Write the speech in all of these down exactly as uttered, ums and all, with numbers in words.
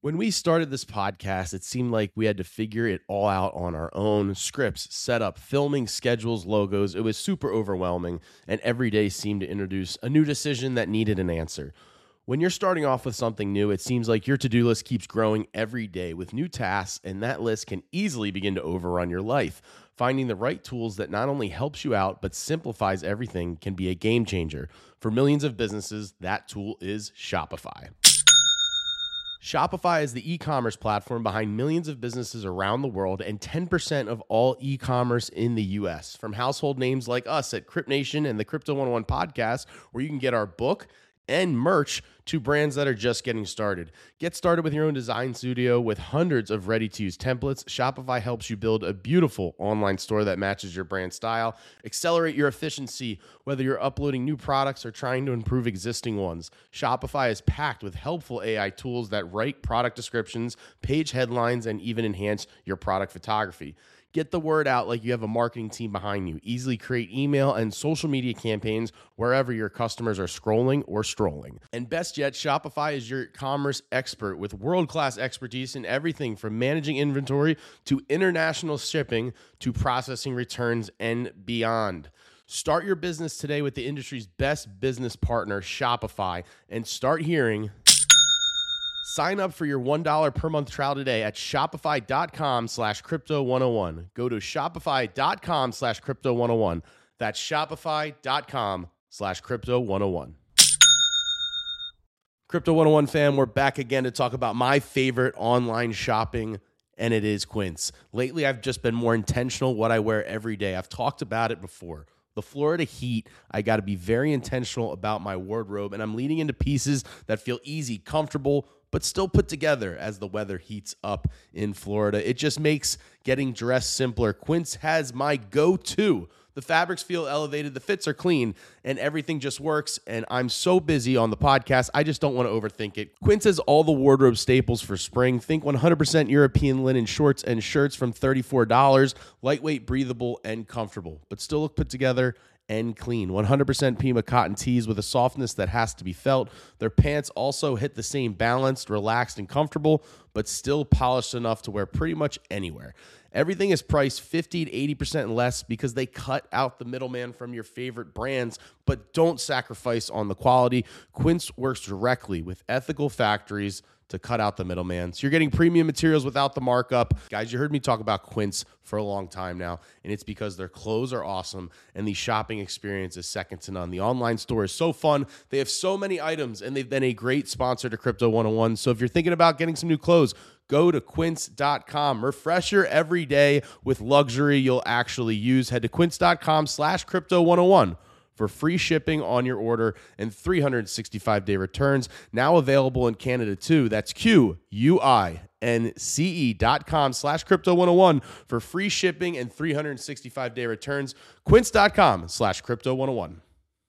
When we started this podcast, it seemed like we had to figure it all out on our own. Scripts, setup, filming, schedules, logos. It was super overwhelming, and every day seemed to introduce a new decision that needed an answer. When you're starting off with something new, it seems like your to-do list keeps growing every day with new tasks, and that list can easily begin to overrun your life. Finding the right tools that not only helps you out, but simplifies everything can be a game changer. For millions of businesses, that tool is Shopify. Shopify is the e-commerce platform behind millions of businesses around the world and ten percent of all e-commerce in the U S. From household names like us at Crypt Nation and the Crypto one oh one podcast, where you can get our book and merch, to brands that are just getting started. Get started with your own design studio with hundreds of ready-to-use templates. Shopify helps you build a beautiful online store that matches your brand style. Accelerate your efficiency, whether you're uploading new products or trying to improve existing ones. Shopify is packed with helpful A I tools that write product descriptions, page headlines, and even enhance your product photography. Get the word out like you have a marketing team behind you. Easily create email and social media campaigns wherever your customers are scrolling or strolling. And best yet, Shopify is your commerce expert with world-class expertise in everything from managing inventory to international shipping to processing returns and beyond. Start your business today with the industry's best business partner, Shopify, and start hearing... Sign up for your one dollar per month trial today at shopify.com slash crypto 101. Go to shopify.com slash crypto 101. That's shopify.com slash crypto 101. Crypto one oh one fam, we're back again to talk about my favorite online shopping, and it is Quince. Lately, I've just been more intentional what I wear every day. I've talked about it before. The Florida heat, I got to be very intentional about my wardrobe, and I'm leaning into pieces that feel easy, comfortable, but still put together as the weather heats up in Florida. It just makes getting dressed simpler. Quince has my go-to. The fabrics feel elevated, the fits are clean, and everything just works, and I'm so busy on the podcast, I just don't want to overthink it. Quince has all the wardrobe staples for spring. Think one hundred percent European linen shorts and shirts from thirty-four dollars, lightweight, breathable, and comfortable, but still look put together and clean. one hundred percent Pima cotton tees with a softness that has to be felt. Their pants also hit the same balanced, relaxed, and comfortable, but still polished enough to wear pretty much anywhere. Everything is priced fifty to eighty percent less because they cut out the middleman from your favorite brands, but don't sacrifice on the quality. Quince works directly with ethical factories to cut out the middleman. So you're getting premium materials without the markup. Guys, you heard me talk about Quince for a long time now, and it's because their clothes are awesome and the shopping experience is second to none. The online store is so fun. They have so many items, and they've been a great sponsor to Crypto one oh one. So if you're thinking about getting some new clothes, go to quince dot com. Refresh your every day with luxury you'll actually use. Head to quince.com slash crypto 101 for free shipping on your order and three hundred sixty-five day returns. Now available in Canada too. That's Q-U-I-N-C-E dot com slash crypto 101 for free shipping and three hundred sixty-five day returns. Quince.com slash crypto 101.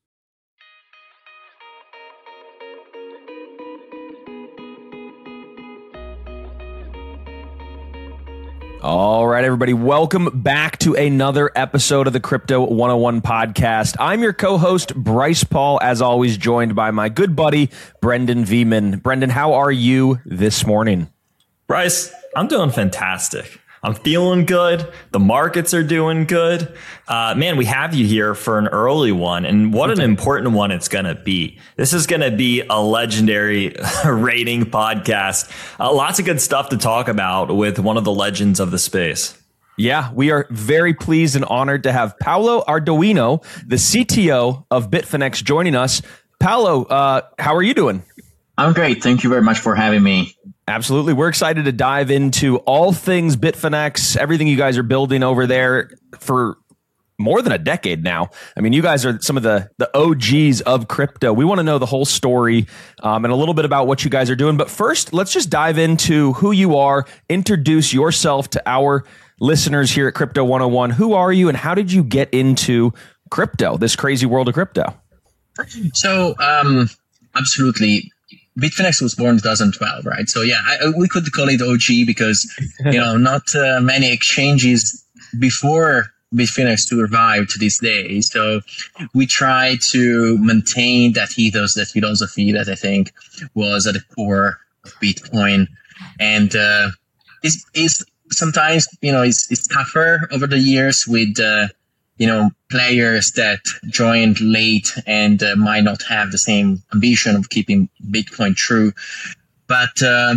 All right, everybody, welcome back to another episode of the Crypto one oh one podcast. I'm your co-host, Bryce Paul, as always, joined by my good buddy, Brendan Veman. Brendan, how are you this morning? Bryce, I'm doing fantastic. I'm feeling good. The markets are doing good. Uh, man, we have you here for an early one. And what an important one it's going to be. This is going to be a legendary rating podcast. Uh, lots of good stuff to talk about with one of the legends of the space. Yeah, we are very pleased and honored to have Paolo Ardoino, the C T O of Bitfinex, joining us. Paolo, uh, how are you doing? I'm great. Thank you very much for having me. Absolutely. We're excited to dive into all things Bitfinex, everything you guys are building over there for more than a decade now. I mean, you guys are some of the, the O Gs of crypto. We want to know the whole story um, and a little bit about what you guys are doing. But first, let's just dive into who you are. Introduce yourself to our listeners here at Crypto one oh one. Who are you and how did you get into crypto, this crazy world of crypto? So, um, absolutely. Bitfinex was born in twenty twelve, right? So yeah, I, we could call it O G because, you know, not uh, many exchanges before Bitfinex survived to this day. So we try to maintain that ethos, that philosophy that I think was at the core of Bitcoin and uh, it's, it's sometimes, you know, it's, it's tougher over the years with, uh, you know, players that joined late and uh, might not have the same ambition of keeping Bitcoin true. But uh,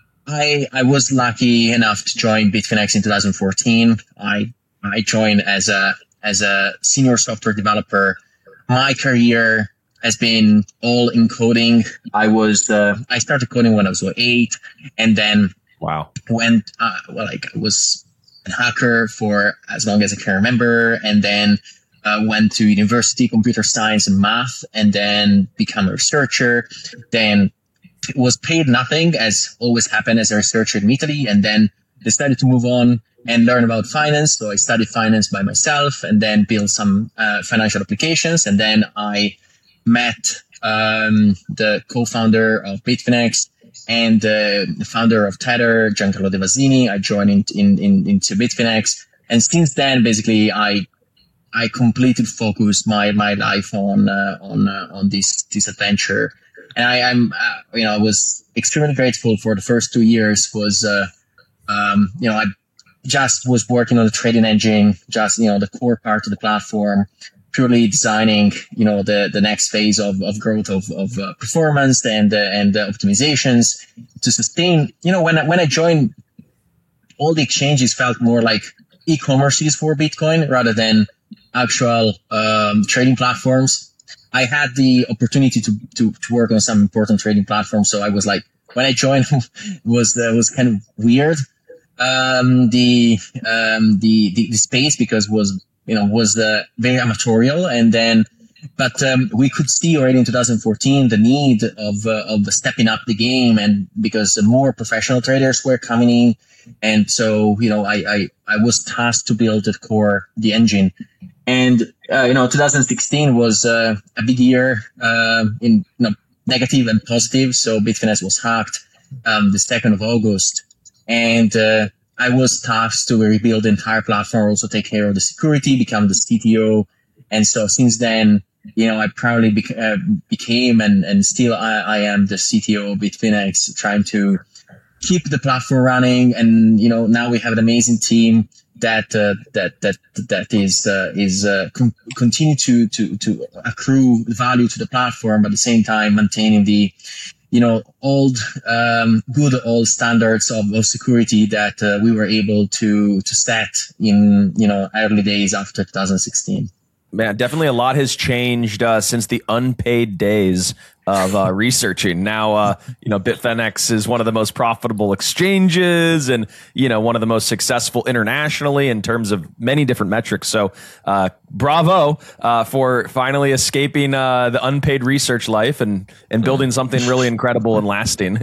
I I was lucky enough to join Bitfinex in two thousand fourteen. I I joined as a as a senior software developer. My career has been all in coding. I was uh, I started coding when I was eight, and then wow, went uh, well, like I was a hacker for as long as I can remember, and then uh, went to university, computer science and math, and then become a researcher. Then was paid nothing, as always happened as a researcher in Italy, and then decided to move on and learn about finance. So I studied finance by myself, and then built some uh, financial applications. And then I met um, the co-founder of Bitfinex and uh, the founder of Tether, Giancarlo De Vasini. I joined in, in, in, into Bitfinex, and since then, basically, I I completely focused my my life on uh, on uh, on this this adventure. And I, I'm, uh, you know, I was extremely grateful for the first two years. Was, uh, um, you know, I just was working on the trading engine, just you know, the core part of the platform, purely designing, you know, the the next phase of, of growth of of uh, performance and uh, and uh, optimizations to sustain. You know, when I, when I joined, all the exchanges felt more like e-commerces for Bitcoin rather than actual um, trading platforms. I had the opportunity to, to, to work on some important trading platforms. So I was like, when I joined, was uh, was kind of weird. Um, the, um, the, the, the space because was, you know, was uh, very amatorial. And then, but, um, we could see already in two thousand fourteen the need of, uh, of stepping up the game, and because more professional traders were coming in. And so, you know, I, I, I was tasked to build the core, the engine. And, uh, you know, two thousand sixteen was uh, a big year uh, in you know, negative and positive. So Bitfinex was hacked um, the second of August. And uh, I was tasked to rebuild the entire platform, also take care of the security, become the C T O. And so since then, you know, I proudly bec- uh, became and, and still I, I am the C T O of Bitfinex, trying to keep the platform running. And, you know, now we have an amazing team that uh, that that that is uh, is uh, com- continue to to to accrue value to the platform, but at the same time maintaining the, you know, old um, good old standards of, of security that uh, we were able to to set in, you know, early days after two thousand sixteen. Man, definitely a lot has changed uh, since the unpaid days of uh, researching. Now, uh, you know, Bitfinex is one of the most profitable exchanges, and you know, one of the most successful internationally in terms of many different metrics. So, uh, bravo uh, for finally escaping uh, the unpaid research life and and building something really incredible and lasting.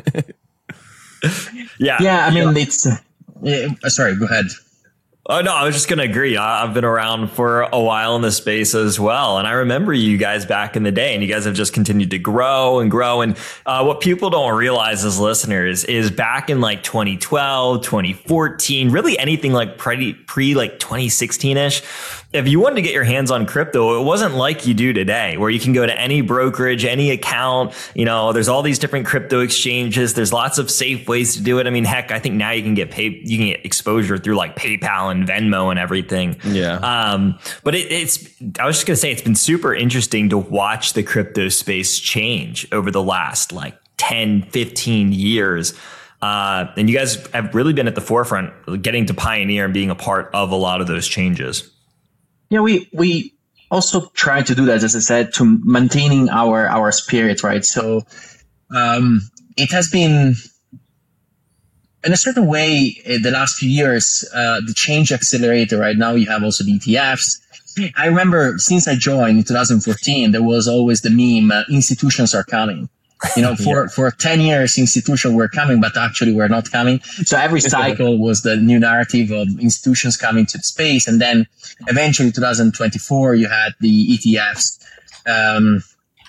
yeah, yeah. I mean, it's. Uh, yeah, sorry, go ahead. Oh, no, I was just going to agree. I've been around for a while in this space as well. And I remember you guys back in the day, and you guys have just continued to grow and grow. And uh, what people don't realize as listeners is back in like twenty twelve, twenty fourteen, really anything like pre, pre like twenty sixteen ish. If you wanted to get your hands on crypto, it wasn't like you do today, where you can go to any brokerage, any account. You know, there's all these different crypto exchanges. There's lots of safe ways to do it. I mean, heck, I think now you can get pay, you can get exposure through like PayPal and Venmo and everything. Yeah. Um, but it, it's, I was just going to say, it's been super interesting to watch the crypto space change over the last like ten, fifteen years. Uh, and you guys have really been at the forefront, getting to pioneer and being a part of a lot of those changes. Yeah, we we also try to do that, as I said, to maintaining our our spirit, right? So um, it has been, in a certain way, in the last few years, uh, the change accelerator. Right now, you have also the E T Fs. I remember since I joined in two thousand fourteen, there was always the meme: uh, institutions are coming. You know, for, yeah. for ten years, institutions were coming, but actually were not coming. So every cycle was the new narrative of institutions coming to the space. And then eventually, two thousand twenty-four, you had the E T Fs um,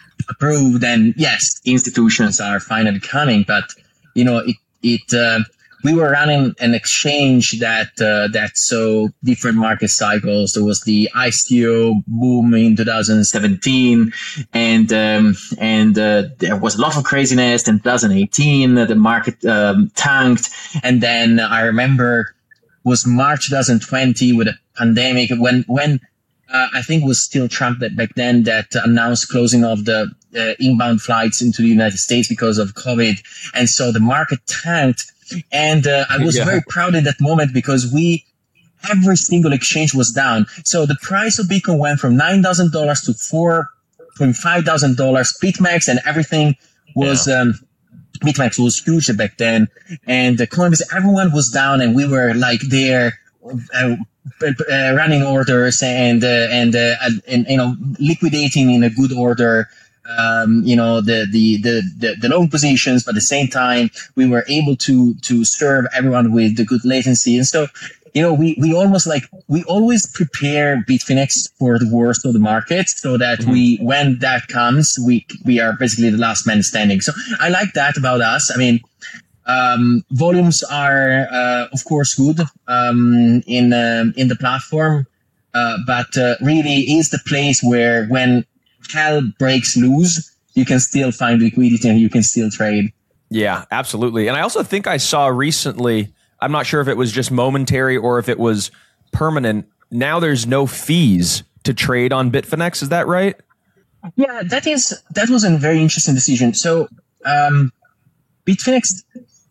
approved. And yes, institutions are finally coming. But, you know, it, it uh, we were running an exchange that uh, that saw different market cycles. There was the I C O boom in two thousand seventeen, and um, and uh, there was a lot of craziness in two thousand eighteen. The market um, tanked, and then I remember was March twenty twenty with a pandemic when when uh, I think it was still Trump that back then that announced closing of the uh, inbound flights into the United States because of COVID, and so the market tanked. And uh, I was yeah. very proud in that moment because we, every single exchange was down. So the price of Bitcoin went from nine thousand dollars to four point five thousand dollars. BitMEX and everything was, yeah. um, BitMEX was huge back then. And the Coinbase, everyone was down and we were like there, uh, uh, running orders and, uh, and, uh, and, you know, liquidating in a good order. Um, you know, the, the, the, the, the long positions, but at the same time, we were able to, to serve everyone with the good latency. And so, you know, we, we almost like, we always prepare Bitfinex for the worst of the market so that mm-hmm. we, when that comes, we, we are basically the last man standing. So I like that about us. I mean, um, volumes are, uh, of course good, um, in, um, in the platform. Uh, but, uh, really is the place where when, hell breaks loose, you can still find liquidity and you can still trade. Yeah, absolutely. And I also think I saw recently, I'm not sure if it was just momentary or if it was permanent. Now there's no fees to trade on Bitfinex. Is that right? Yeah, that is that was a very interesting decision. So um, Bitfinex,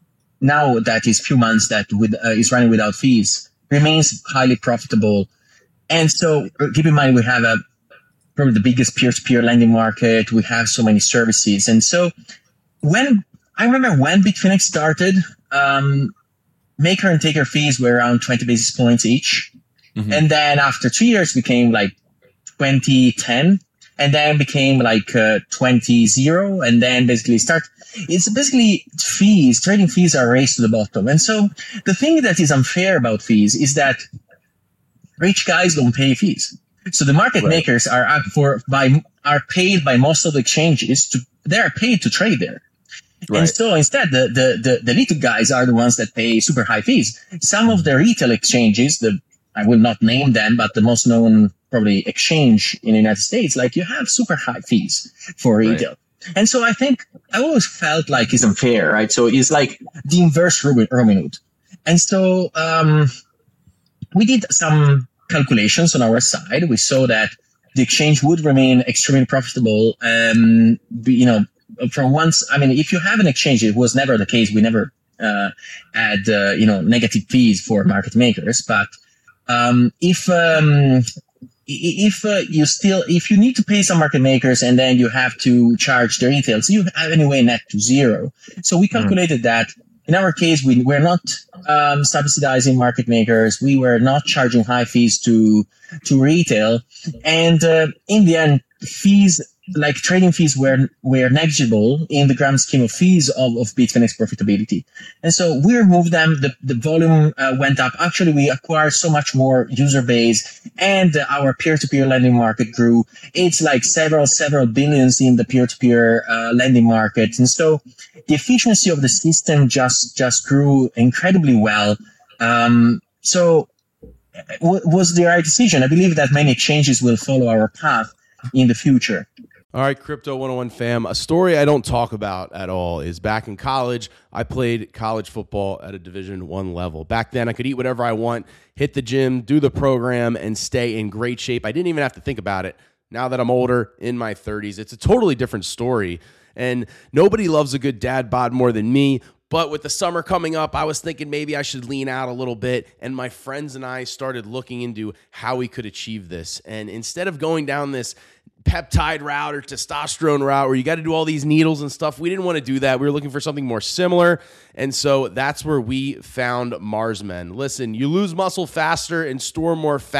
now that is few months that with uh, is running without fees, remains highly profitable. And so keep in mind we have a probably the biggest peer-to-peer lending market. We have so many services. And so when I remember when Bitfinex started, um, maker and taker fees were around twenty basis points each. Mm-hmm. And then after two years became like twenty, ten, and then became like uh, twenty, zero. And then basically start, it's basically fees, trading fees are raised to the bottom. And so the thing that is unfair about fees is that rich guys don't pay fees. So the market right. makers are up for by are paid by most of the exchanges to they are paid to trade there. Right. And so instead the, the the the little guys are the ones that pay super high fees. Some of the retail exchanges, the I will not name them, but the most known probably exchange in the United States, like you have super high fees for retail. Right. And so I think I always felt like it's unfair, right? So it's like the inverse Robin Hood. And so um we did some calculations on our side. We saw that the exchange would remain extremely profitable. Um, you know, from once, I mean, if you have an exchange, it was never the case. We never uh, had, uh, you know, negative fees for market makers. But um, if um, if uh, you still, if you need to pay some market makers and then you have to charge the retail, so you have anyway net to zero. So we calculated mm. that. In our case, we were not um, subsidizing market makers. We were not charging high fees to to retail, and uh, in the end, fees like trading fees were were negligible in the grand scheme of fees of, of Bitfinex profitability. And so we removed them. The the volume uh, went up. Actually, we acquired so much more user base, and uh, our peer-to-peer lending market grew. It's like several several billions in the peer-to-peer uh, lending market, and so the efficiency of the system just just grew incredibly well. Um, so w- was the right decision. I believe that many exchanges will follow our path in the future. All right, Crypto one oh one fam. A story I don't talk about at all is back in college, I played college football at a Division One level. Back then, I could eat whatever I want, hit the gym, do the program, and stay in great shape. I didn't even have to think about it. Now that I'm older, in my thirties, it's a totally different story. And nobody loves a good dad bod more than me. But with the summer coming up, I was thinking maybe I should lean out a little bit. And my friends and I started looking into how we could achieve this. And instead of going down this peptide route or testosterone route where you got to do all these needles and stuff, we didn't want to do that. We were looking for something more similar. And so that's where we found Marsmen. Listen, you lose muscle faster and store more fat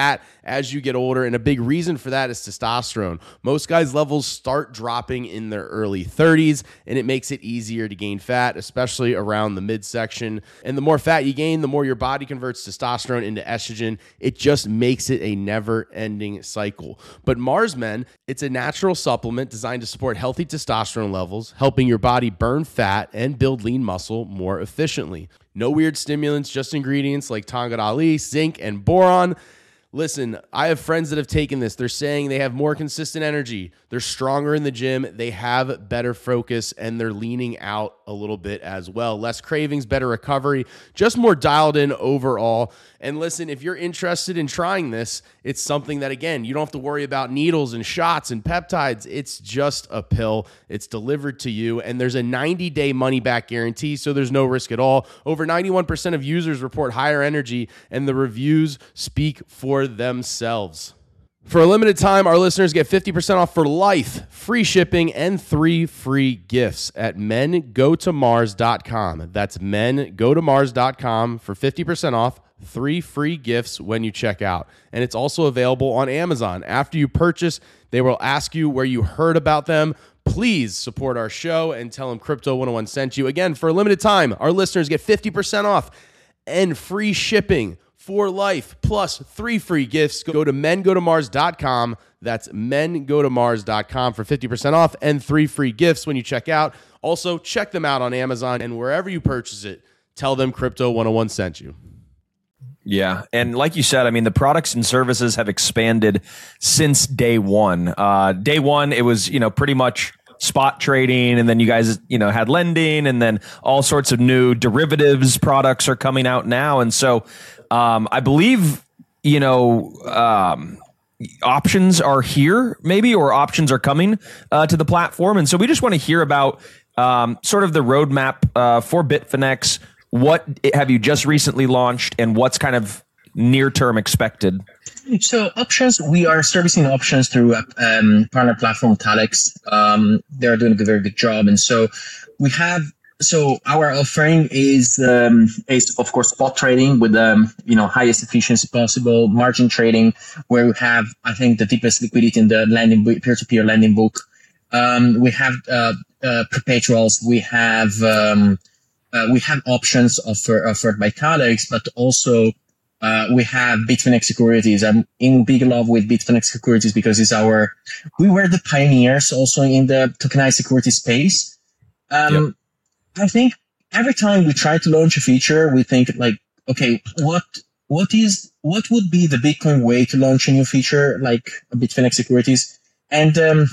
as you get older. And a big reason for that is testosterone. Most guys' levels start dropping in their early thirties, and it makes it easier to gain fat, especially around the midsection. And the more fat you gain, the more your body converts testosterone into estrogen. It just makes it a never-ending cycle. But Mars Men, it's a natural supplement designed to support healthy testosterone levels, helping your body burn fat and build lean muscle more efficiently. No weird stimulants, just ingredients like Tangad Ali, zinc, and boron. Listen, I have friends that have taken this. They're saying they have more consistent energy. They're stronger in the gym. They have better focus, and they're leaning out a little bit as well. Less cravings, better recovery, just more dialed in overall. And listen, if you're interested in trying this, it's something that, again, you don't have to worry about needles and shots and peptides. It's just a pill. It's delivered to you, and there's a ninety-day money-back guarantee, so there's no risk at all. Over ninety-one percent of users report higher energy, and the reviews speak for themselves. For a limited time, our listeners get fifty percent off for life, free shipping, and three free gifts at men go to mars dot com. That's men go to mars dot com for fifty percent off, three free gifts when you check out. And it's also available on Amazon. After you purchase, they will ask you where you heard about them. Please support our show and tell them Crypto one oh one sent you. Again, for a limited time, our listeners get fifty percent off and free shipping for life, plus three free gifts. Go to men go to mars dot com. That's men go to mars dot com for fifty percent off and three free gifts when you check out. Also, check them out on Amazon, and wherever you purchase it, tell them Crypto one oh one sent you. Yeah. And like you said, I mean, the products and services have expanded since day one. Uh, day one, it was, you know, pretty much spot trading, and then you guys, you know, had lending, and then all sorts of new derivatives products are coming out now. And so um, I believe, you know, um, options are here maybe, or options are coming uh, to the platform. And so we just want to hear about um, sort of the roadmap uh, for Bitfinex. What have you just recently launched, and what's kind of near-term expected? So options, we are servicing options through um, partner platform Talex. Um, they're doing a very good job. And so we have, so our offering is, um, is of course, spot trading with, um, you know, highest efficiency possible, margin trading, where we have, I think, the deepest liquidity in the lending book, peer-to-peer lending book. Um, we have uh, uh, perpetuals. We have, um, uh, we have options offer, offered by Talex, but also Uh, we have Bitfinex Securities. I'm in big love with Bitfinex Securities because it's our, we were the pioneers also in the tokenized security space. Um, yep. I think every time we try to launch a feature, we think like, okay, what, what is, what would be the Bitcoin way to launch a new feature like Bitfinex Securities? And, um,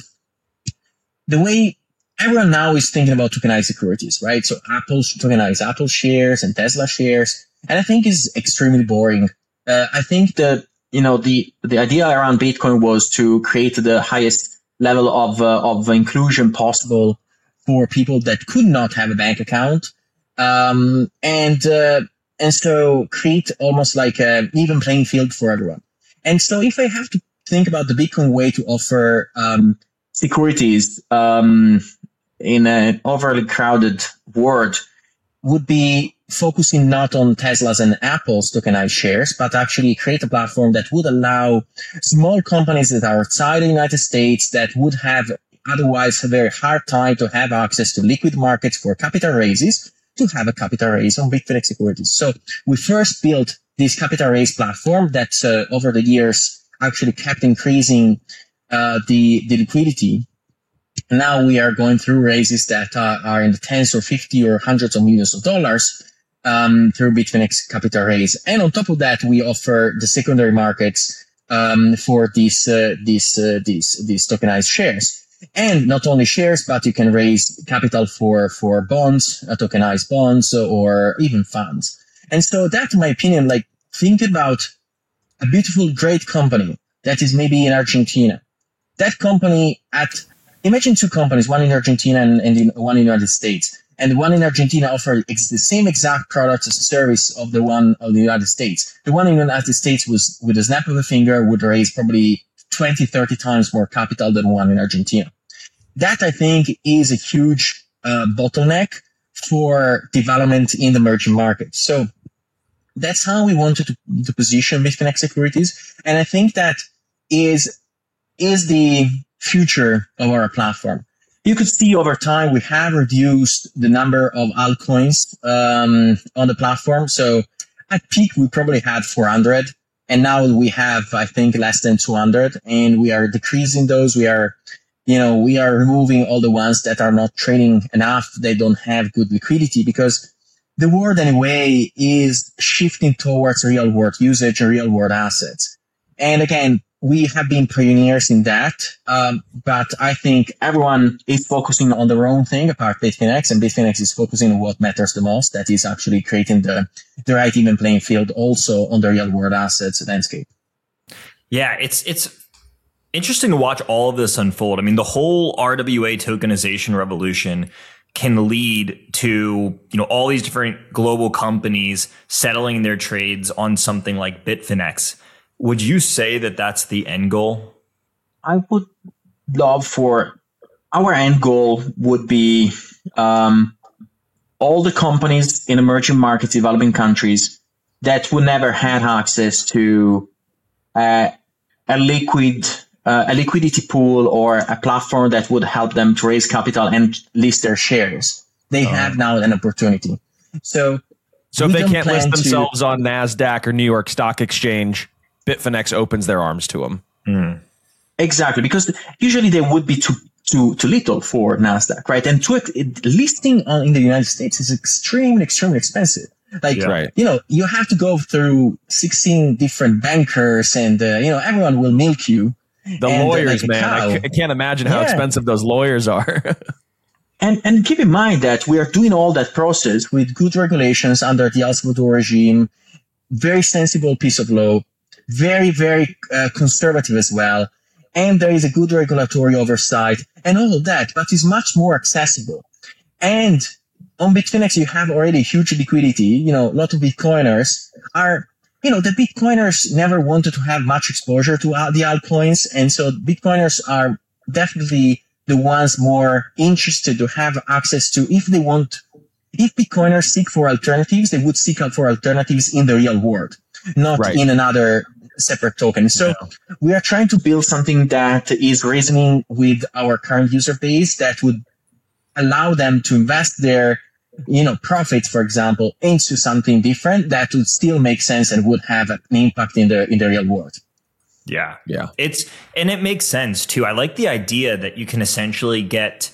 the way everyone now is thinking about tokenized securities, right? So Apple tokenized Apple shares and Tesla shares. And I think is extremely boring. Uh, I think that, you know, the, the idea around Bitcoin was to create the highest level of, uh, of inclusion possible for people that could not have a bank account. Um, and, uh, and so create almost like an even playing field for everyone. And so if I have to think about the Bitcoin way to offer, um, securities, um, in an overly crowded world, would be focusing not on Tesla's and Apple's tokenized shares, but actually create a platform that would allow small companies that are outside the United States that would have otherwise a very hard time to have access to liquid markets for capital raises to have a capital raise on Bitfinex Securities. So we first built this capital raise platform that uh, over the years actually kept increasing uh, the, the liquidity. Now we are going through raises that uh, are in the tens or fifty or hundreds of millions of dollars um, through Bitfinex capital raise. And on top of that, we offer the secondary markets um, for these uh, these uh, these these tokenized shares. And not only shares, but you can raise capital for for bonds, uh, tokenized bonds, or even funds. And so that, in my opinion, like think about a beautiful, great company that is maybe in Argentina. That company at Imagine two companies, one in Argentina and, and in, one in the United States. And the one in Argentina offers ex- the same exact product as a service of the one of the United States. The one in the United States was, with a snap of a finger, would raise probably twenty, thirty times more capital than one in Argentina. That, I think, is a huge uh, bottleneck for development in the emerging markets. So that's how we wanted to, to position Bitfinex Securities. And I think that is, is the future of our platform. You could see over time we have reduced the number of altcoins um, on the platform. So at peak, we probably had four hundred. And now we have, I think, less than two hundred. And we are decreasing those. We are, you know, we are removing all the ones that are not trading enough. They don't have good liquidity, because the world anyway is shifting towards real world usage and real world assets. And again, we have been pioneers in that. Um, but I think everyone is focusing on their own thing apart Bitfinex, and Bitfinex is focusing on what matters the most. That is actually creating the, the right even playing field also on the real world assets landscape. Yeah, it's, it's, interesting to watch all of this unfold. I mean, the whole R W A tokenization revolution can lead to, you know, all these different global companies settling their trades on something like Bitfinex. Would you say that that's the end goal? I would love for our end goal would be um, all the companies in emerging markets, developing countries that would never had access to uh, a liquid Uh, a liquidity pool or a platform that would help them to raise capital and list their shares. They uh, have now an opportunity. So, so if they can't list themselves to, on NASDAQ or New York Stock Exchange, Bitfinex opens their arms to them. Mm. Exactly, because usually they would be too too too little for NASDAQ, right? And to it, listing on, in the United States is extremely, extremely expensive. Like, yeah. right. you know, you have to go through sixteen different bankers, and uh, you know, everyone will milk you. The and lawyers, like man, I, c- I can't imagine how yeah. expensive those lawyers are. and and keep in mind that we are doing all that process with good regulations under the El Salvador regime, very sensible piece of law, very, very uh, conservative as well. And there is a good regulatory oversight and all of that, but it's much more accessible. And on Bitfinex, you have already huge liquidity. You know, a lot of Bitcoiners are... You know, the Bitcoiners never wanted to have much exposure to the altcoins. And so Bitcoiners are definitely the ones more interested to have access to, if they want, if Bitcoiners seek for alternatives, they would seek out for alternatives in the real world, not right. in another separate token. So yeah. we are trying to build something that is reasoning with our current user base that would allow them to invest their you know, profits, for example, into something different that would still make sense and would have an impact in the in the real world. Yeah. Yeah. It's and it makes sense too. I like the idea that you can essentially get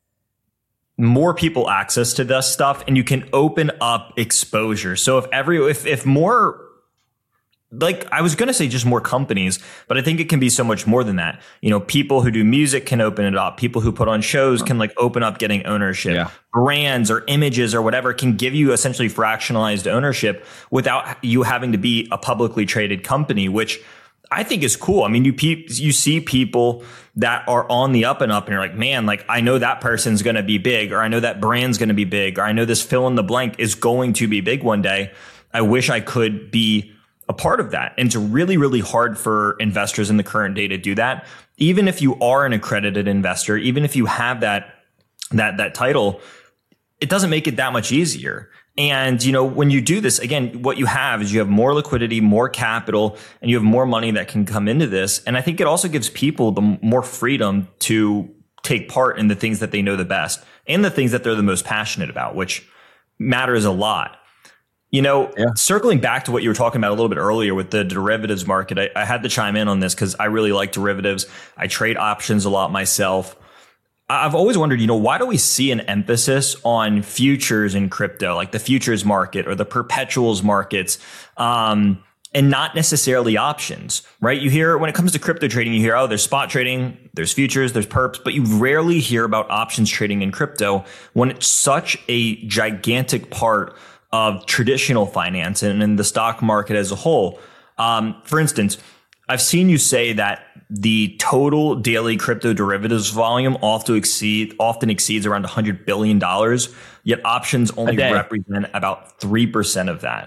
more people access to this stuff and you can open up exposure. So if every if if more like I was going to say just more companies, but I think it can be so much more than that. You know, people who do music can open it up. People who put on shows can like open up getting ownership. Yeah. Brands or images or whatever can give you essentially fractionalized ownership without you having to be a publicly traded company, which I think is cool. I mean, you pe- you see people that are on the up and up and you're like, man, like I know that person's going to be big, or I know that brand's going to be big, or I know this fill in the blank is going to be big one day. I wish I could be a part of that. And it's really, really hard for investors in the current day to do that. Even if you are an accredited investor, even if you have that, that, that title, it doesn't make it that much easier. And, you know, when you do this, again, what you have is you have more liquidity, more capital, and you have more money that can come into this. And I think it also gives people the more freedom to take part in the things that they know the best and the things that they're the most passionate about, which matters a lot. You know, yeah. circling back to what you were talking about a little bit earlier with the derivatives market, I, I had to chime in on this because I really like derivatives. I trade options a lot myself. I've always wondered, you know, why do we see an emphasis on futures in crypto, like the futures market or the perpetuals markets, um, and not necessarily options, right? You hear when it comes to crypto trading, you hear, oh, there's spot trading, there's futures, there's perps, but you rarely hear about options trading in crypto when it's such a gigantic part of traditional finance and in the stock market as a whole. Um, for instance, I've seen you say that the total daily crypto derivatives volume often exceed often exceeds around one hundred billion dollars, yet options only represent about three percent of that.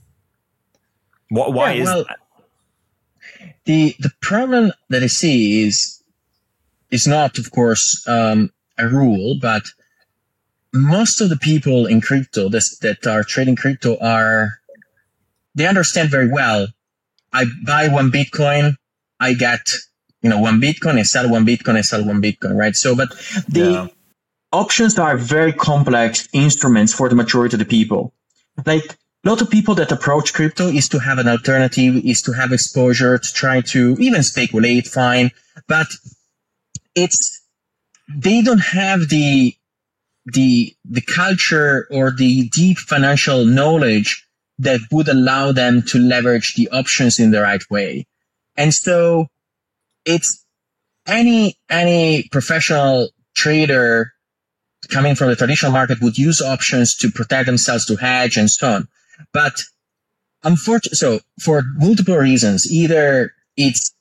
Why yeah, well, is that? The the problem that I see is is not, of course, um, a rule, but most of the people in crypto that, that are trading crypto are they understand very well. I buy one Bitcoin, I get, you know, one Bitcoin, I sell one Bitcoin, I sell one Bitcoin, right? So, but the Yeah. options are very complex instruments for the majority of the people. Like, a lot of people that approach crypto is to have an alternative, is to have exposure, to try to even speculate, fine. But it's, they don't have the, the, the culture or the deep financial knowledge that would allow them to leverage the options in the right way. And so it's any, any professional trader coming from the traditional market would use options to protect themselves, to hedge and so on. But unfortunately, so for multiple reasons, either it's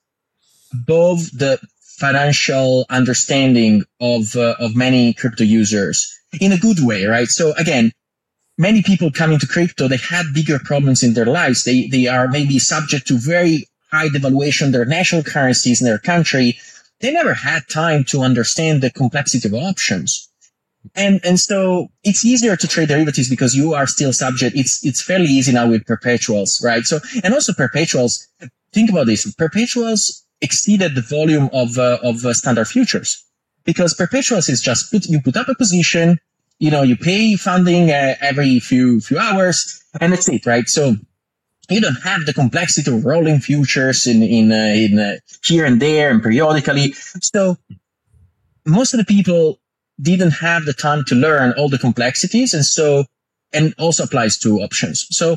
above the financial understanding of uh, of many crypto users in a good way, right? So again, many people coming to crypto, they had bigger problems in their lives. They they are maybe subject to very high devaluation of their national currencies in their country. They never had time to understand the complexity of options. And and so it's easier to trade derivatives because you are still subject. It's it's fairly easy now with perpetuals, right? So, and also perpetuals, think about this. Perpetuals exceeded the volume of uh, of uh, standard futures, because perpetuals is just put you put up a position, you know, you pay funding uh, every few few hours, and that's it, right? So you don't have the complexity of rolling futures in in uh, in uh, here and there and periodically. So most of the people didn't have the time to learn all the complexities, and so, and also applies to options. So,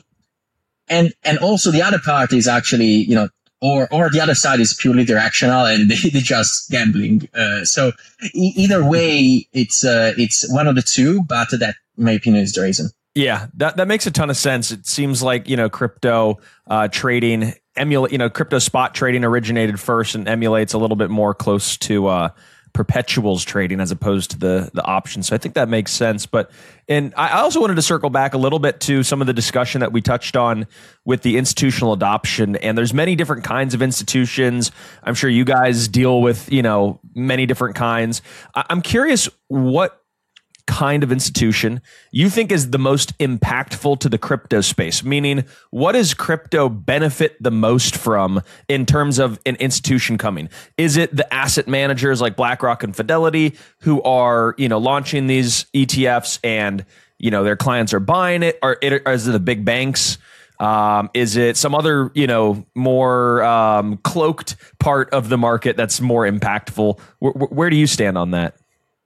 and and also the other part is actually, you know, or or the other side is purely directional and they, they just gambling. Uh, so e- either way, it's uh, it's one of the two, but that, in my opinion, is the reason. Yeah, that, that makes a ton of sense. It seems like, you know, crypto uh, trading emulate, you know, crypto spot trading originated first and emulates a little bit more close to uh, perpetuals trading as opposed to the the options. So I think that makes sense. But and I also wanted to circle back a little bit to some of the discussion that we touched on with the institutional adoption. And there's many different kinds of institutions. I'm sure you guys deal with, you know, many different kinds. I, I'm curious what kind of institution you think is the most impactful to the crypto space? Meaning, what does crypto benefit the most from in terms of an institution coming? Is it the asset managers like BlackRock and Fidelity who are, you know, launching these E T Fs and, you know, their clients are buying it? Or, it, or is it the big banks? Um, is it some other, you know, more um, cloaked part of the market that's more impactful? Where, where do you stand on that?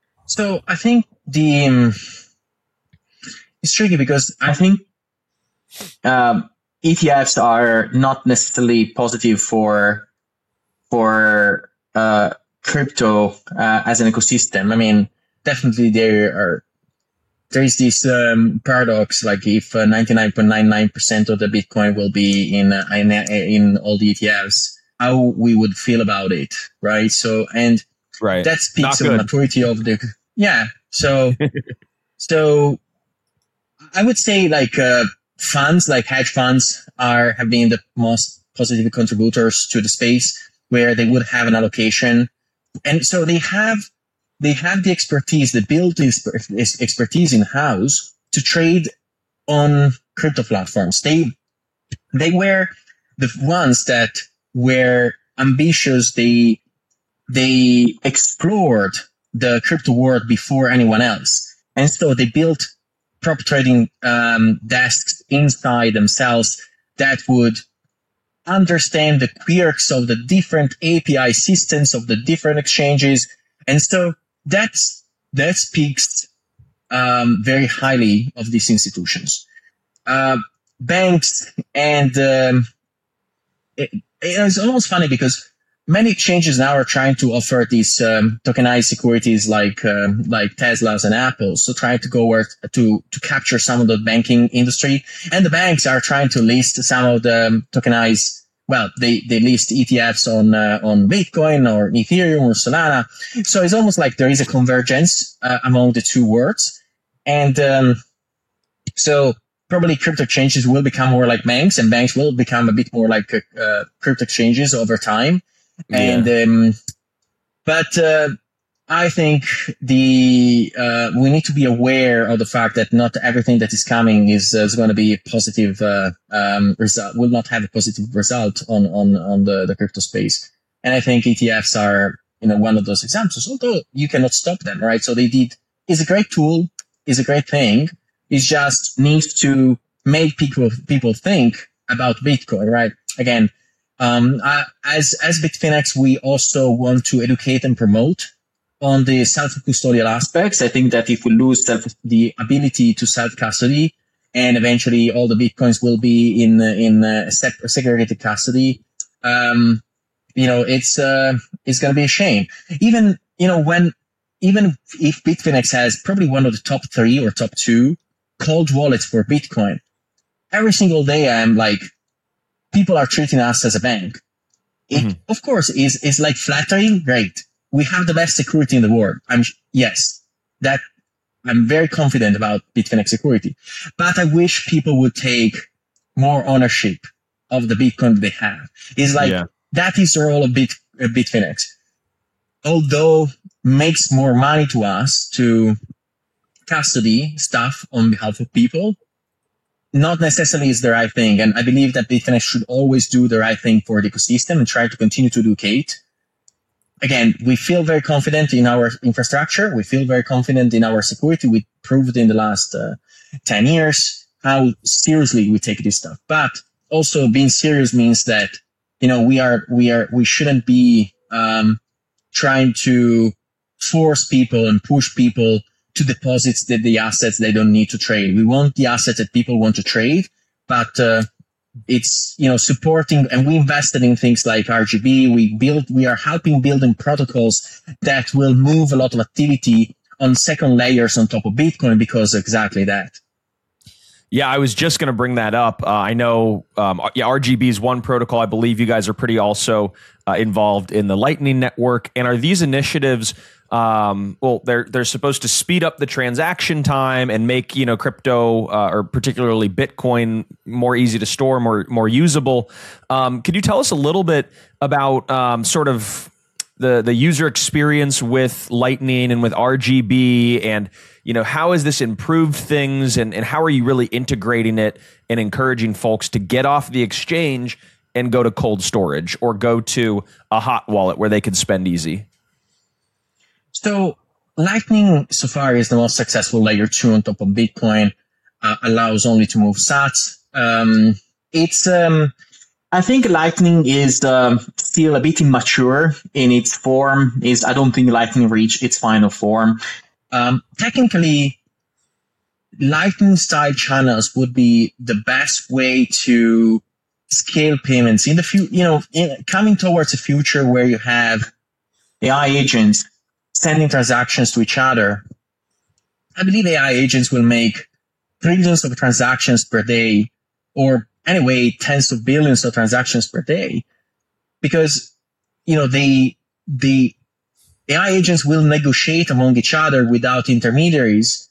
So I think the um, it's tricky because I think um, E T Fs are not necessarily positive for for uh, crypto uh, as an ecosystem. I mean, definitely there are there is this um, paradox. Like if uh, ninety-nine point nine nine percent of the Bitcoin will be in uh, in in all the E T Fs, how we would feel about it, right? So and right. that speaks of the maturity of the. Yeah. So, so I would say like uh, funds, like hedge funds, are have been the most positive contributors to the space, where they would have an allocation, and so they have they have the expertise, they build this expertise in house to trade on crypto platforms. They they were the ones that were ambitious. They they explored the crypto world before anyone else. And so they built prop trading um, desks inside themselves that would understand the quirks of the different A P I systems of the different exchanges. And so that's, that speaks um, very highly of these institutions. Uh, banks and um, it, it's almost funny because many exchanges now are trying to offer these um, tokenized securities like um, like Tesla's and Apple's, so trying to go where to to capture some of the banking industry. And the banks are trying to list some of the um, tokenized. Well, they they list E T Fs on uh, on Bitcoin or Ethereum or Solana. So it's almost like there is a convergence uh, among the two worlds, and um, so probably crypto exchanges will become more like banks, and banks will become a bit more like uh, crypto exchanges over time. And, yeah. um, but, uh, I think the uh, we need to be aware of the fact that not everything that is coming is, uh, is going to be a positive uh, um, result. Will not have a positive result on on on the, the crypto space. And I think E T Fs are, you know, one of those examples. Although you cannot stop them, right? So they did is a great tool, is a great thing. It just needs to make people people think about Bitcoin, right? Again, um, uh, as as Bitfinex, we also want to educate and promote on the self-custodial aspects. I think that if we lose self, the ability to self-custody, and eventually all the Bitcoins will be in in uh, segregated custody, um, you know, it's uh, it's going to be a shame. Even, you know, when even if Bitfinex has probably one of the top three or top two cold wallets for Bitcoin, every single day I'm like, people are treating us as a bank. It, mm-hmm. of course, is is like flattering. Great. We have the best security in the world. I'm yes, that I'm very confident about Bitfinex security, but I wish people would take more ownership of the Bitcoin they have. It's like yeah. that is the role of Bit, uh, Bitfinex. Although makes more money to us to custody stuff on behalf of people, not necessarily is the right thing. And I believe that Bitfinex should always do the right thing for the ecosystem and try to continue to educate. Again, we feel very confident in our infrastructure. We feel very confident in our security. We proved in the last uh, ten years how seriously we take this stuff. But also being serious means that, you know, we are, we are, we shouldn't be um, trying to force people and push people to deposit the, the assets they don't need to trade. We want the assets that people want to trade, but uh, it's, you know, supporting, and we invested in things like R G B. We build, we are helping building protocols that will move a lot of activity on second layers on top of Bitcoin because of exactly that. Yeah, I was just going to bring that up. Uh, I know um, yeah, R G B is one protocol. I believe you guys are pretty also uh, involved in the Lightning Network. And are these initiatives, um, well, they're they're supposed to speed up the transaction time and make, you know, crypto uh, or particularly Bitcoin more easy to store, more more usable. Um, could you tell us a little bit about um, sort of the the user experience with Lightning and with R G B, and you know, how has this improved things, and, and how are you really integrating it and encouraging folks to get off the exchange and go to cold storage or go to a hot wallet where they can spend easy? So Lightning so far is the most successful layer two on top of Bitcoin, uh, allows only to move sats. Um, it's, um, I think Lightning is um, still a bit immature in its form. Is I don't think Lightning reached its final form. Um, technically, Lightning-style channels would be the best way to scale payments in the future. You know, in, coming towards a future where you have A I agents sending transactions to each other. I believe A I agents will make trillions of transactions per day, or anyway, tens of billions of transactions per day, because you know they the A I agents will negotiate among each other without intermediaries,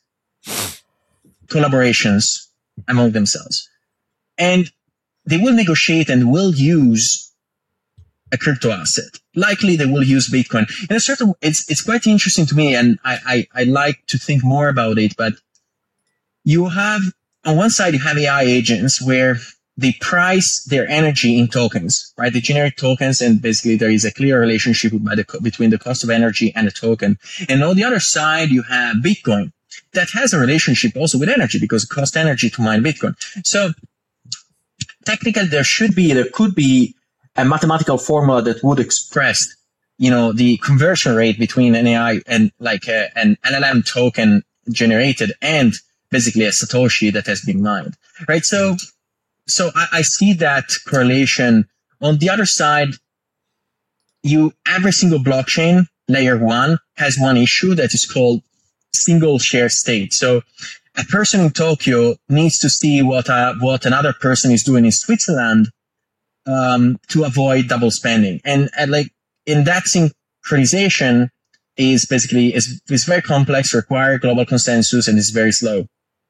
collaborations among themselves. And they will negotiate and will use a crypto asset. Likely they will use Bitcoin. In a certain, it's it's quite interesting to me, and I, I, I like to think more about it, but you have, on one side, you have A I agents where they price their energy in tokens, right? They generate tokens, and basically there is a clear relationship by the, between the cost of energy and the token. And on the other side, you have Bitcoin that has a relationship also with energy because it costs energy to mine Bitcoin. So technically, there should be, there could be a mathematical formula that would express, you know, the conversion rate between an A I and like a, an L L M token generated and basically a Satoshi that has been mined, right? So, So I, I see that correlation. On the other side, you every single blockchain, layer one, has one issue that is called single share state. So a person in Tokyo needs to see what uh, what another person is doing in Switzerland um, to avoid double spending. And, and like in that synchronization is basically is is very complex, require global consensus, and is very slow.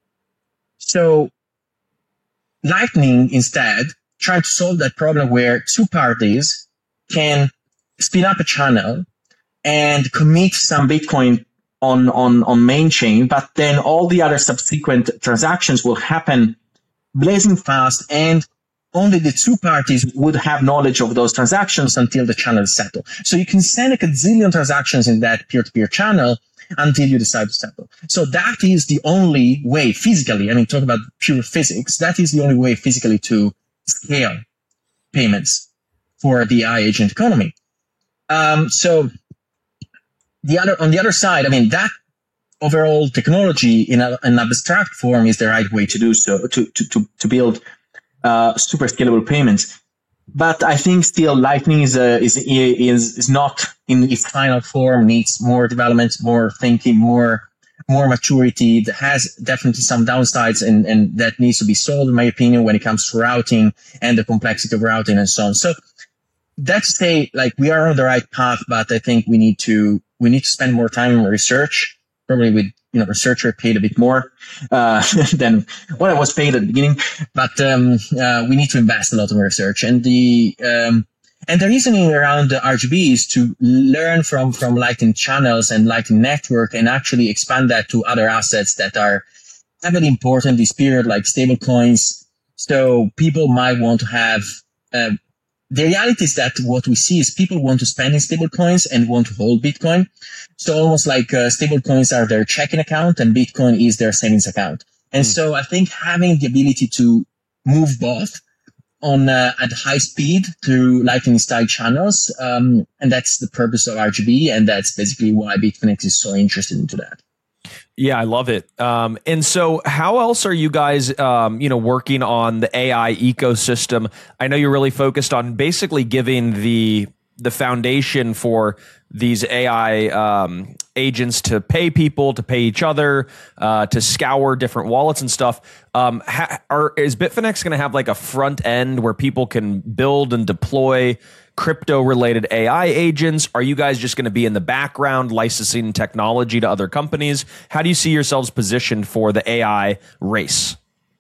So Lightning instead trying to solve that problem where two parties can spin up a channel and commit some Bitcoin on, on, on main chain, but then all the other subsequent transactions will happen blazing fast, and only the two parties would have knowledge of those transactions until the channel is settled. So you can send a gazillion transactions in that peer-to-peer channel until you decide to settle. So that is the only way physically, I mean, talk about pure physics, that is the only way physically to scale payments for the A I agent economy. Um, so the other, on the other side, I mean, that overall technology in a, an abstract form is the right way to do so, to, to, to, to build uh, super scalable payments. But I think still Lightning is, uh, is, is, is not in its final form, needs more development, more thinking, more, more maturity. It has definitely some downsides, and, and that needs to be solved, in my opinion, when it comes to routing and the complexity of routing and so on. So that's to say, like, we are on the right path, but I think we need to, we need to spend more time in research, probably with, you know, researcher paid a bit more uh, than what I was paid at the beginning. But um, uh, we need to invest a lot in research, and the um, and the reasoning around the R G B is to learn from from Lightning channels and Lightning network, and actually expand that to other assets that are heavily important this period, like stable coins. So people might want to have. Uh, The reality is that what we see is people want to spend in stable coins and want to hold Bitcoin. So almost like uh, stable coins are their checking account and Bitcoin is their savings account. And mm. so I think having the ability to move both on uh, at high speed through Lightning style channels, um, and that's the purpose of R G B, and that's basically why Bitfinex is so interested into that. Yeah, I love it. Um, and so how else are you guys, um, you know, working on the A I ecosystem? I know you're really focused on basically giving the the foundation for these A I um, agents to pay people, to pay each other, uh, to scour different wallets and stuff. Um, ha- are, is Bitfinex going to have like a front end where people can build and deploy crypto-related A I agents? Are you guys just going to be in the background licensing technology to other companies? How do you see yourselves positioned for the A I race?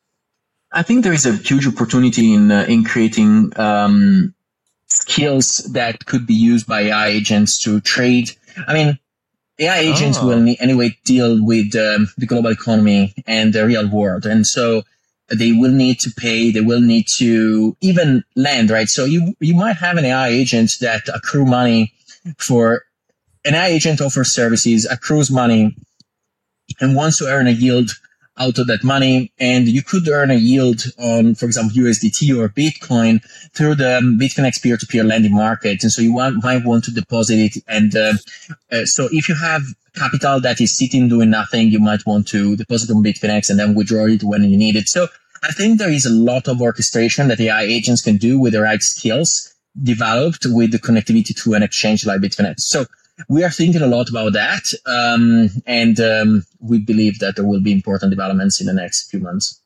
I think there is a huge opportunity in uh, in creating um, skills that could be used by A I agents to trade. I mean, A I agents oh. will need, anyway deal with um, the global economy and the real world, and so they will need to pay, they will need to even lend, right? So you you might have an A I agent that accrue money for, an A I agent offers services, accrues money, and wants to earn a yield out of that money. And you could earn a yield on, for example, U S D T or Bitcoin through the Bitfinex peer-to-peer lending market. And so you want, might want to deposit it. And uh, uh, so if you have capital that is sitting doing nothing, you might want to deposit on Bitfinex and then withdraw it when you need it. So I think there is a lot of orchestration that A I agents can do with the right skills developed with the connectivity to an exchange like Bitfinex. So we are thinking a lot about that, um, and um, we believe that there will be important developments in the next few months.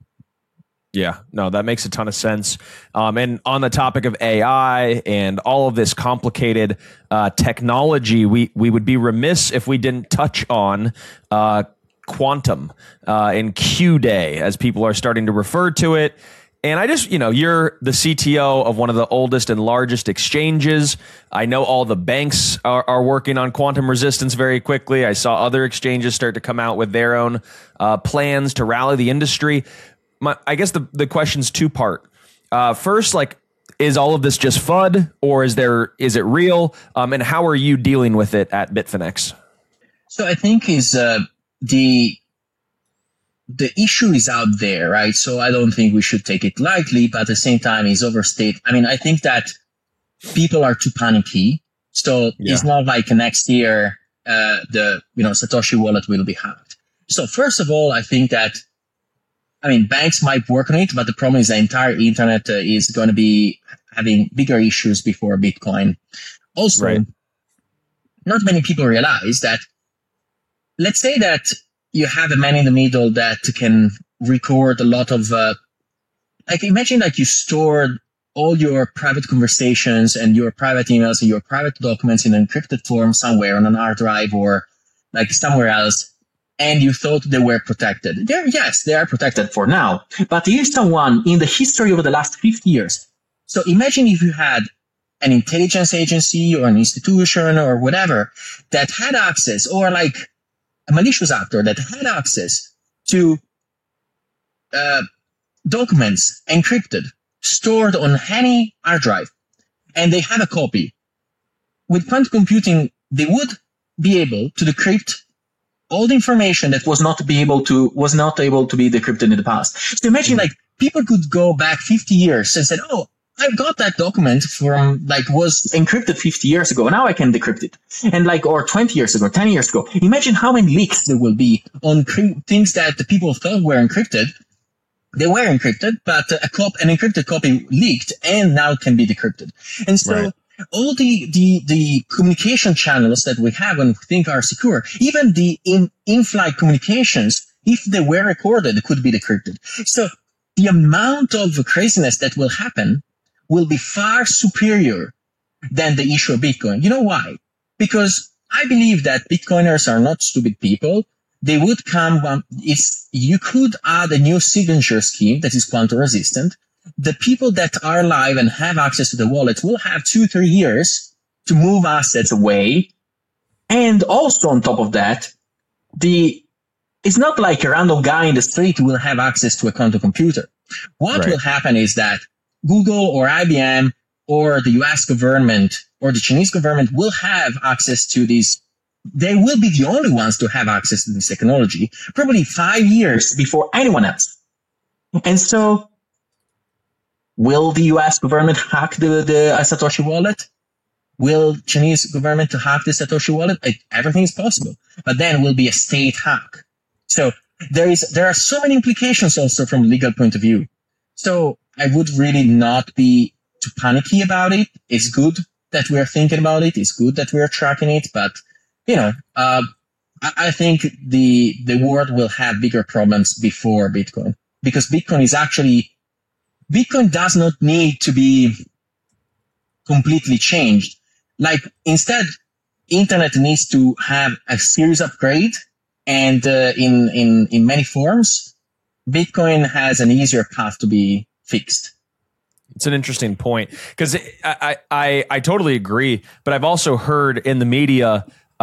Yeah, no, that makes a ton of sense. Um, and on the topic of A I and all of this complicated uh, technology, we we would be remiss if we didn't touch on uh, quantum uh, and Q-Day, as people are starting to refer to it. And I just, you know, you're the C T O of one of the oldest and largest exchanges. I know all the banks are, are working on quantum resistance very quickly. I saw other exchanges start to come out with their own uh, plans to rally the industry. My, I guess the, the question's two part. Uh, first, like, is all of this just F U D, or is there is it real? Um, and how are you dealing with it at Bitfinex? So I think is uh, the the issue is out there, right? So I don't think we should take it lightly, but at the same time, is overstated. I mean, I think that people are too panicky. So yeah. It's not like next year uh, the you know Satoshi wallet will be hacked. So first of all, I think that. I mean, banks might work on it, but the problem is the entire internet uh, is going to be having bigger issues before Bitcoin. Also, right. Not many people realize that, let's say that you have a man in the middle that can record a lot of, uh, like imagine like you stored all your private conversations and your private emails and your private documents in an encrypted form somewhere on an hard drive or like somewhere else. And you thought they were protected. They're, yes, they are protected for now. But here's someone in the history over the last fifty years. So imagine if you had an intelligence agency or an institution or whatever that had access, or like a malicious actor that had access to uh, documents encrypted, stored on any hard drive, and they have a copy. With quantum computing, they would be able to decrypt all the information that was not be able to was not able to be decrypted in the past. So imagine like people could go back fifty years and said, "Oh, I've got that document from like was encrypted fifty years ago. Now I can decrypt it." And like, or twenty years ago, ten years ago. Imagine how many leaks there will be on cre- things that the people thought were encrypted. They were encrypted, but a cop, an encrypted copy leaked and now can be decrypted. And so right. all the, the, the communication channels that we have and think are secure, even the in, in-flight communications, if they were recorded, could be decrypted. So the amount of craziness that will happen will be far superior than the issue of Bitcoin. You know why? Because I believe that Bitcoiners are not stupid people. They would come, um, it's, you could add a new signature scheme that is quantum resistant. The people that are live and have access to the wallet will have two, three years to move assets away. And also on top of that, the, it's not like a random guy in the street will have access to a quantum computer. What right. will happen is that Google or I B M or the U S government or the Chinese government will have access to these. They will be the only ones to have access to this technology, probably five years before anyone else. And so, will the U S government hack the, the Satoshi wallet? Will Chinese government to hack the Satoshi wallet? Everything is possible, but then will be a state hack. So there is, there are so many implications also from a legal point of view. So I would really not be too panicky about it. It's good that we're thinking about it. It's good that we're tracking it, but you know, uh, I, I think the, the world will have bigger problems before Bitcoin, because Bitcoin is actually, Bitcoin does not need to be completely changed. Like instead, internet needs to have a serious upgrade, and uh, in, in, in many forms, Bitcoin has an easier path to be fixed. It's an interesting point, because I, I, I totally agree, but I've also heard in the media,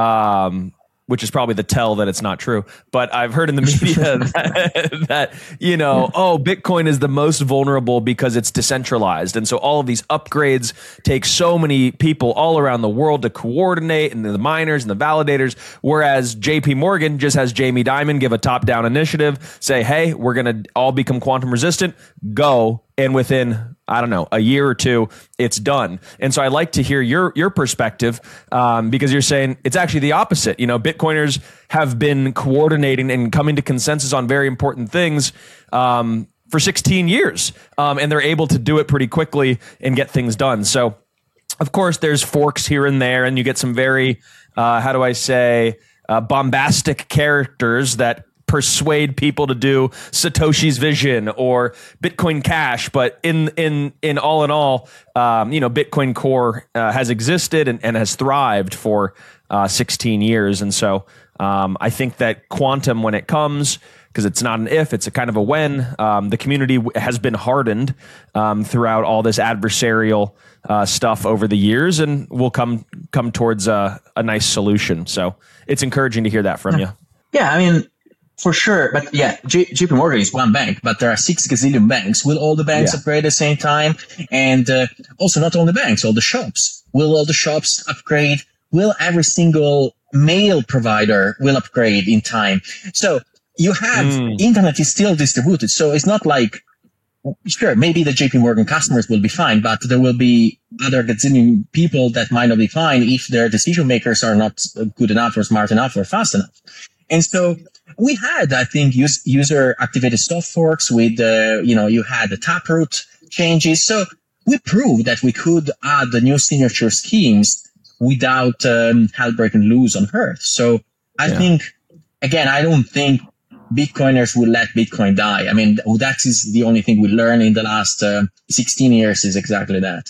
um, which is probably the tell that it's not true, but I've heard in the media that, that, you know, oh, Bitcoin is the most vulnerable because it's decentralized. And so all of these upgrades take so many people all around the world to coordinate, and the miners and the validators, whereas J P Morgan just has Jamie Dimon give a top-down initiative, say, hey, we're going to all become quantum resistant, go. And within, I don't know, a year or two, it's done. And so I like to hear your your perspective, um, because you're saying it's actually the opposite. You know, Bitcoiners have been coordinating and coming to consensus on very important things um, for sixteen years, um, and they're able to do it pretty quickly and get things done. So, of course, there's forks here and there, and you get some very, uh, how do I say, uh, bombastic characters that persuade people to do Satoshi's vision or Bitcoin Cash, but in in in all in all, um, you know, Bitcoin Core uh, has existed and, and has thrived for uh, sixteen years, and so um, I think that quantum, when it comes, because it's not an if, it's a kind of a when. Um, the community has been hardened um, throughout all this adversarial uh, stuff over the years, and will come come towards a, a nice solution. So it's encouraging to hear that from yeah. you. Yeah, I mean. For sure, but yeah, J- JP Morgan is one bank, but there are six gazillion banks. Will all the banks yeah. upgrade at the same time? And uh, also not all the banks, all the shops. Will all the shops upgrade? Will every single mail provider will upgrade in time? So you have, mm. internet is still distributed. So it's not like, sure, maybe the J P Morgan customers will be fine, but there will be other gazillion people that might not be fine if their decision makers are not good enough or smart enough or fast enough. And so we had, I think, use, user activated soft forks with, uh, you know, you had the Taproot changes. So we proved that we could add the new signature schemes without um, hell breaking loose on Earth. So I yeah. think, again, I don't think Bitcoiners will let Bitcoin die. I mean, that is the only thing we learned in the last uh, sixteen years is exactly that.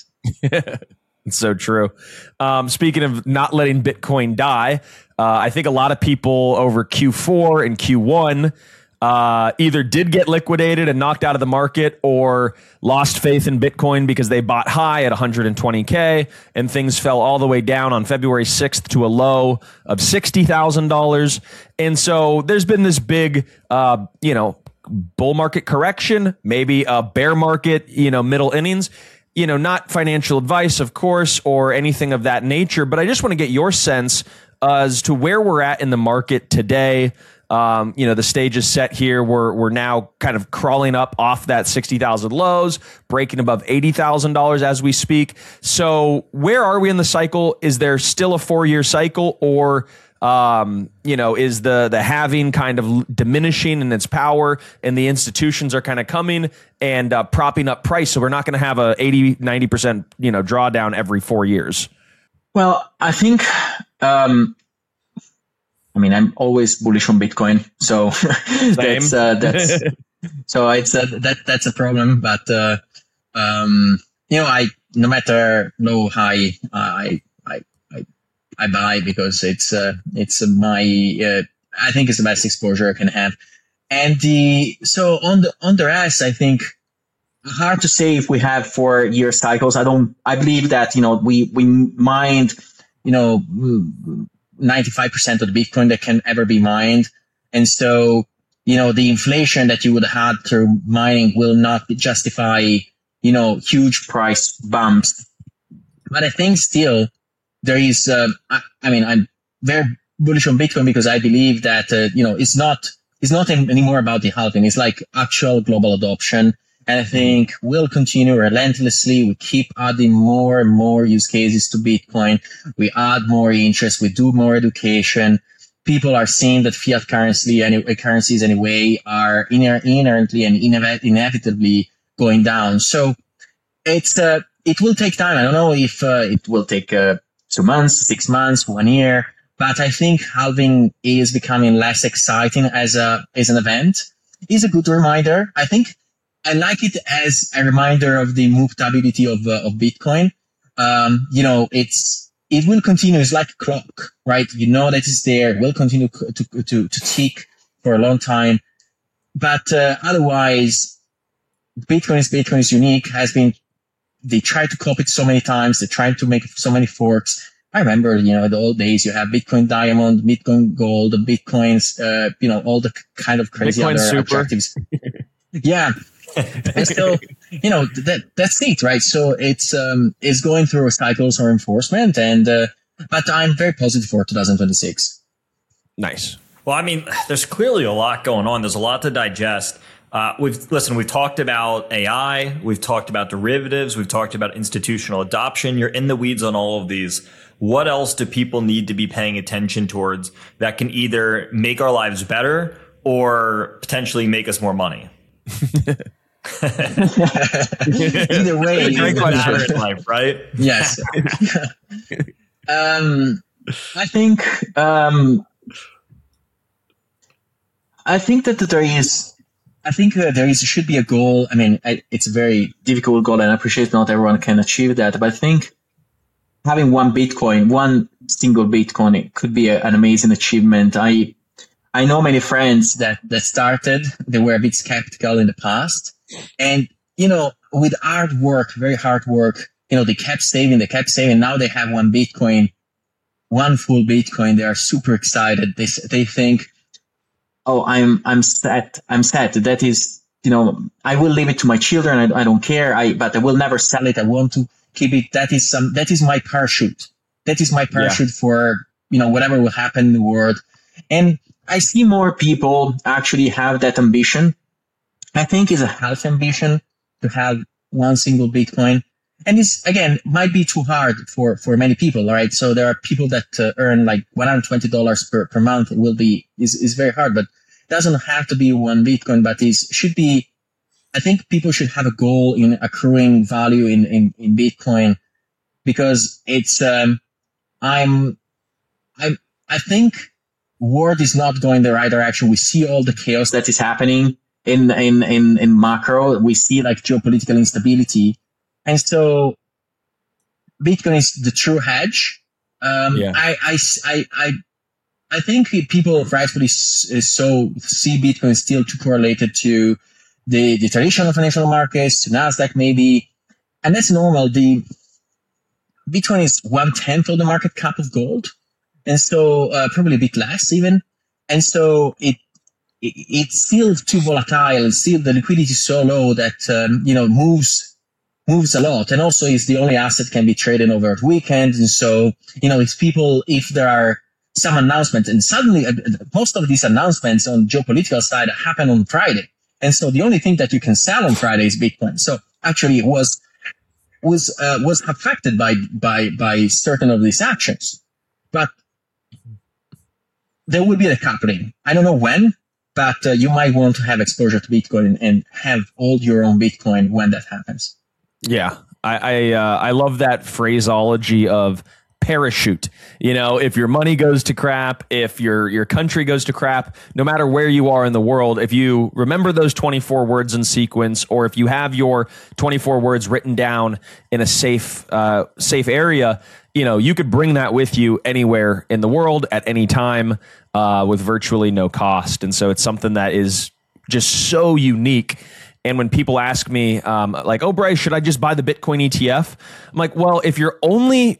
It's so true. Um, speaking of not letting Bitcoin die, uh, I think a lot of people over Q four and Q one uh, either did get liquidated and knocked out of the market or lost faith in Bitcoin because they bought high at one hundred twenty K and things fell all the way down on February sixth to a low of sixty thousand dollars. And so there's been this big, uh, you know, bull market correction, maybe a bear market, you know, middle innings. You know, not financial advice, of course, or anything of that nature, but I just want to get your sense as to where we're at in the market today. Um, you know, the stage is set here. We're we're now kind of crawling up off that sixty thousand lows, breaking above eighty thousand dollars as we speak. So where are we in the cycle? Is there still a four-year cycle, or Um, you know, is the the halving kind of diminishing in its power and the institutions are kind of coming and uh, propping up price? So we're not going to have a eighty, ninety percent, you know, drawdown every four years. Well, I think, um, I mean, I'm always bullish on Bitcoin. So that's, uh, that's, so it's, uh, that, that's a problem, but, uh, um, you know, I, no matter low, high, I, I, I, I buy because it's uh, it's my uh, I think it's the best exposure I can have, and the so on the on the rest I think hard to say if we have four year cycles. I don't. I believe that you know we we mined you know ninety-five percent of the Bitcoin that can ever be mined, and so you know the inflation that you would have had through mining will not justify you know huge price bumps, but I think still. There is, uh, I, I mean, I'm very bullish on Bitcoin because I believe that, uh, you know, it's not, it's not anymore about the halving. It's like actual global adoption. And I think we'll continue relentlessly. We keep adding more and more use cases to Bitcoin. We add more interest. We do more education. People are seeing that fiat currency and currencies anyway are inher- inherently and inev- inevitably going down. So it's, uh, it will take time. I don't know if, uh, it will take, uh, two months, six months, one year. But I think halving is becoming less exciting as a as an event. It's a good reminder. I think I like it as a reminder of the mutability of uh, of Bitcoin. Um, you know, it's it will continue. It's like a clock, right? You know that it's there. It will continue to to to tick for a long time. But uh, otherwise, Bitcoin is Bitcoin is unique. Has been. They tried to copy it so many times. They tried to make so many forks. I remember, you know, the old days, you have Bitcoin Diamond, Bitcoin Gold, the Bitcoins, uh, you know, all the kind of crazy Bitcoin other Super. objectives. Yeah. And so, you know, that, that's it, right? So it's, um, it's going through cycles or enforcement and, uh, but I'm very positive for twenty twenty-six. Nice. Well, I mean, there's clearly a lot going on. There's a lot to digest. Uh, we've listen, we've talked about A I, we've talked about derivatives, we've talked about institutional adoption. You're in the weeds on all of these. What else do people need to be paying attention towards that can either make our lives better or potentially make us more money? Either way, great question in life, right? Yes. um, I think um, I think that there is. I think uh, there is should be a goal. I mean, I, it's a very difficult goal, and I appreciate not everyone can achieve that. But I think having one Bitcoin, one single Bitcoin, it could be a, an amazing achievement. I I know many friends that that started. They were a bit skeptical in the past, and you know, with hard work, very hard work, you know, they kept saving, they kept saving. Now they have one Bitcoin, one full Bitcoin. They are super excited. They they think. Oh, I'm I'm set. I'm set. That is, you know, I will leave it to my children. I, I don't care. I but I will never sell it. I want to keep it. That is some. That is my parachute. That is my parachute yeah. for you know whatever will happen in the world. And I see more people actually have that ambition. I think it's a healthy ambition to have one single Bitcoin. And this again might be too hard for for many people. All right, so there are people that uh, earn like one hundred twenty dollars per per month. It will be is is very hard, but it doesn't have to be one Bitcoin. But it should be. I think people should have a goal in accruing value in in, in Bitcoin because it's. Um, I'm. I I think world is not going the right direction. We see all the chaos that is happening in in in in macro. We see like geopolitical instability. And so Bitcoin is the true hedge. Um, yeah. I, I, I, I, I think people rightfully so see Bitcoin still too correlated to the, the traditional financial markets, to NASDAQ maybe, and that's normal. The Bitcoin is one tenth of the market cap of gold, and so uh, probably a bit less even, and so it, it it's still too volatile. Still, the liquidity is so low that um, you know moves moves a lot, and also is the only asset can be traded over at weekends, and so you know if people if there are some announcements, and suddenly uh, most of these announcements on geopolitical side happen on Friday. And so the only thing that you can sell on Friday is Bitcoin. So actually it was, was, uh, was affected by, by, by certain of these actions, but there will be a coupling. I don't know when, but uh, you might want to have exposure to Bitcoin and have all your own Bitcoin when that happens. Yeah. I, I, uh, I love that phraseology of parachute. You know, if your money goes to crap, if your your country goes to crap, no matter where you are in the world, if you remember those twenty-four words in sequence, or if you have your twenty-four words written down in a safe uh, safe area, you know, you could bring that with you anywhere in the world at any time uh, with virtually no cost. And so it's something that is just so unique. And when people ask me, um, like, oh, Bryce, should I just buy the Bitcoin E T F? I'm like, well, if your only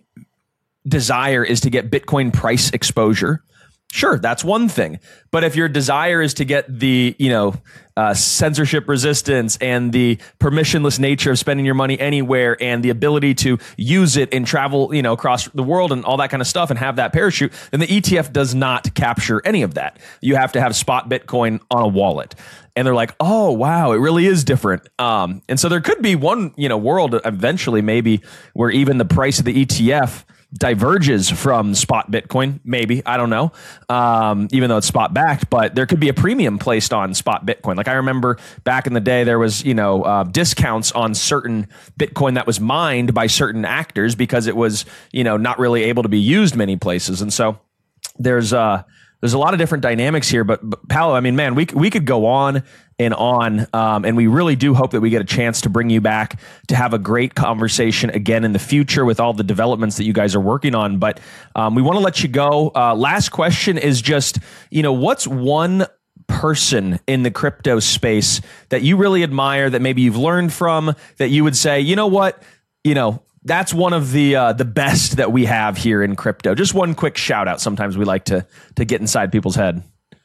desire is to get Bitcoin price exposure, sure, that's one thing. But if your desire is to get the, you know, uh, censorship resistance and the permissionless nature of spending your money anywhere and the ability to use it and travel, you know, across the world and all that kind of stuff and have that parachute, then the E T F does not capture any of that. You have to have spot Bitcoin on a wallet. And they're like, oh, wow, it really is different. Um, and so there could be one, you know, world eventually maybe where even the price of the E T F diverges from spot Bitcoin, maybe, I don't know, um, even though it's spot backed, but there could be a premium placed on spot Bitcoin. Like I remember back in the day, there was, you know, uh, discounts on certain Bitcoin that was mined by certain actors because it was, you know, not really able to be used many places. And so there's uh There's a lot of different dynamics here, but, but Paolo, I mean, man, we we could go on and on, um, and we really do hope that we get a chance to bring you back to have a great conversation again in the future with all the developments that you guys are working on. But um, we want to let you go. Uh, last question is just, you know, what's one person in the crypto space that you really admire, that maybe you've learned from, that you would say, you know what, you know, that's one of the uh, the best that we have here in crypto. Just one quick shout out. Sometimes we like to to get inside people's head.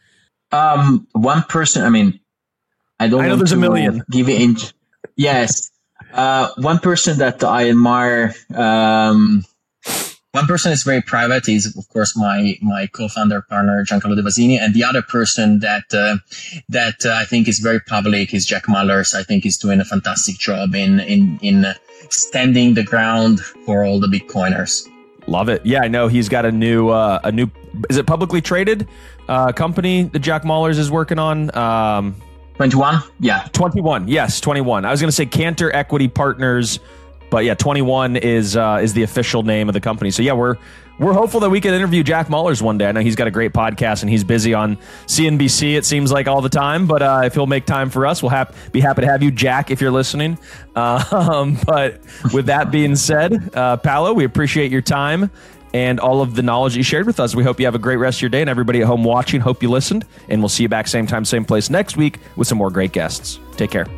Um, one person. I mean, I don't. I know want there's to a million. Give it in. Yes, uh, one person that I admire. Um, one person is very private. Is of course my my co-founder partner Giancarlo De Vasini, and the other person that uh, that uh, I think is very public is Jack Mallers. I think he's doing a fantastic job in in in. Uh, standing the ground for all the Bitcoiners. Love it. Yeah, I know he's got a new, uh, a new, is it publicly traded uh, company that Jack Mallers is working on? Um, twenty-one? Yeah. twenty-one. Yes, twenty-one. I was going to say Cantor Equity Partners, but yeah, twenty-one is uh, is the official name of the company. So yeah, we're we're hopeful that we can interview Jack Mallers one day. I know he's got a great podcast and he's busy on C N B C, it seems like, all the time. But uh, if he'll make time for us, we'll have, be happy to have you, Jack, if you're listening. Uh, um, but with that being said, uh, Paolo, we appreciate your time and all of the knowledge that you shared with us. We hope you have a great rest of your day, and everybody at home watching, hope you listened. And we'll see you back same time, same place next week with some more great guests. Take care.